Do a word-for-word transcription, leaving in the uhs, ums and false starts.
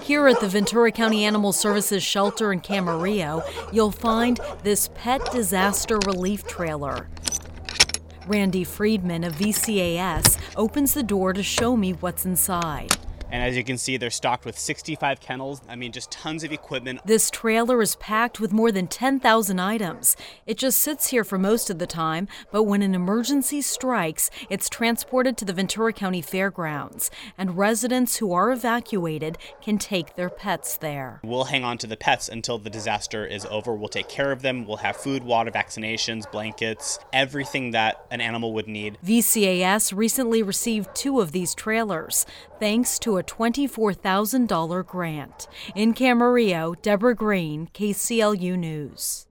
Here at the Ventura County Animal Services Shelter in Camarillo, you'll find this pet disaster relief trailer. Randy Friedman of V C A S opens the door to show me what's inside. And as you can see, they're stocked with sixty-five kennels. I mean, just tons of equipment. This trailer is packed with more than ten thousand items. It just sits here for most of the time, but when an emergency strikes, it's transported to the Ventura County Fairgrounds, and residents who are evacuated can take their pets there. We'll hang on to the pets until the disaster is over. We'll take care of them. We'll have food, water, vaccinations, blankets, everything that an animal would need. V C A S recently received two of these trailers, thanks to a twenty-four thousand dollars grant. In Camarillo, Deborah Green, K C L U News.